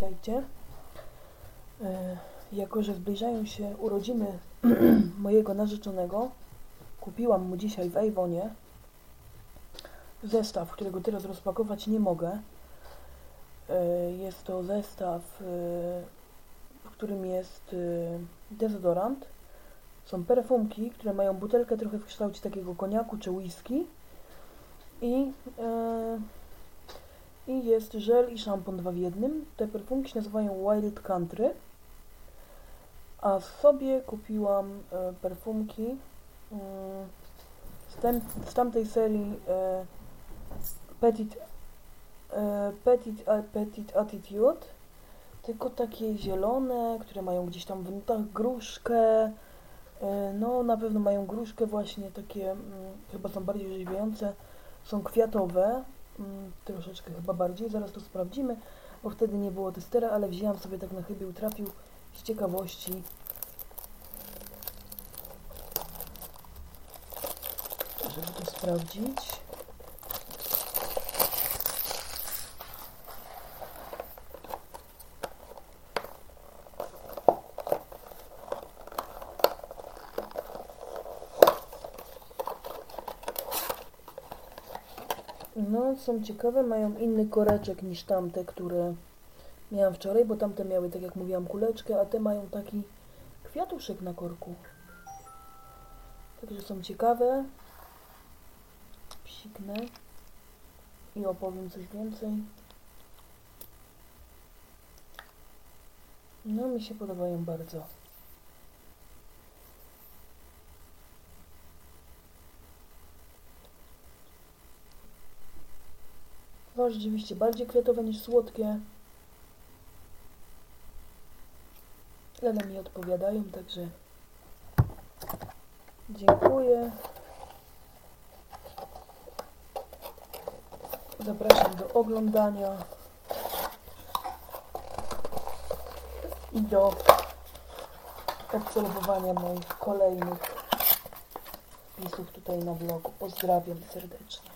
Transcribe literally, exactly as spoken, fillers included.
witajcie. Jako że zbliżają się urodziny mojego narzeczonego, kupiłam mu dzisiaj w Avonie zestaw, którego teraz rozpakować nie mogę. Jest to zestaw, w którym jest dezodorant. Są perfumki, które mają butelkę trochę w kształcie takiego koniaku czy whisky. I, e, i jest żel i szampon dwa w jednym. Te perfumki się nazywają Wild Country. A sobie kupiłam e, perfumki e, z, tem, z tamtej serii e, Petit, e, Petit, e, Petit Attitude. Tylko takie zielone, które mają gdzieś tam w nutach gruszkę. E, no na pewno mają gruszkę właśnie, takie mm, chyba są bardziej orzeźwiające. Są kwiatowe, mm, troszeczkę chyba bardziej, zaraz to sprawdzimy, bo wtedy nie było testera, ale wzięłam sobie tak na chybił trafił z ciekawości. Żeby to sprawdzić. No, są ciekawe, mają inny koreczek niż tamte, które miałam wczoraj, bo tamte miały, tak jak mówiłam, kuleczkę, a te mają taki kwiatuszek na korku. Także są ciekawe. Psiknę i opowiem coś więcej. No, mi się podobają bardzo. To rzeczywiście bardziej kwiatowe niż słodkie. Ale mi odpowiadają, także dziękuję. Zapraszam do oglądania i do obserwowania moich kolejnych wpisów tutaj na vlogu. Pozdrawiam serdecznie.